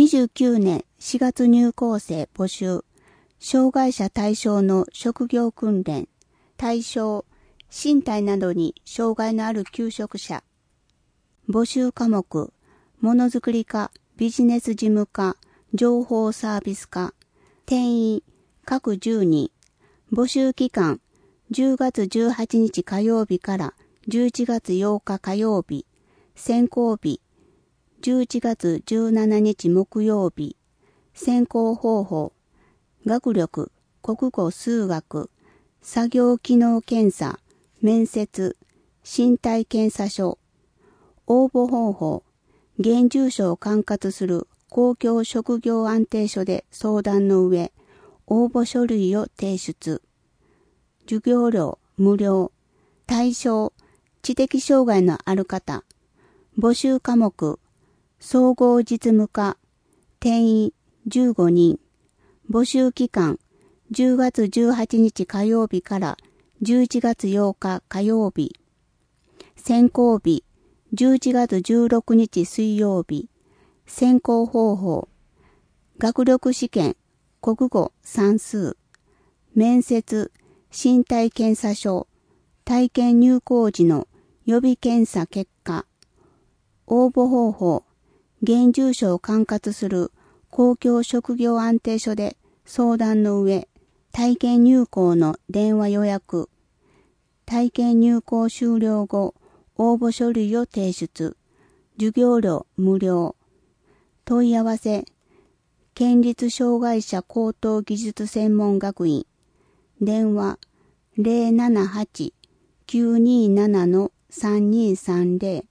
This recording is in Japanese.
2029年4月入校生募集。障害者対象の職業訓練。対象、身体などに障害のある求職者。募集科目、ものづくり課、ビジネス事務課、情報サービス課。定員、各10人。募集期間、10月18日火曜日から11月8日火曜日。選考日、11月17日木曜日。選考方法、学力、国語数学、作業機能検査、面接、身体検査書。応募方法、現住所を管轄する公共職業安定所で相談の上、応募書類を提出。授業料無料。対象、知的障害のある方。募集科目、総合実務課。定員15人。募集期間、10月18日火曜日から11月8日火曜日。選考日、11月16日水曜日。選考方法、学力試験、国語算数。面接、身体検査書、体験入校時の予備検査結果。応募方法、現住所を管轄する公共職業安定所で相談の上、体験入校の電話予約。体験入校終了後、応募書類を提出。授業料無料。問い合わせ、県立障害者高等技術専門学院。電話 078-927-3230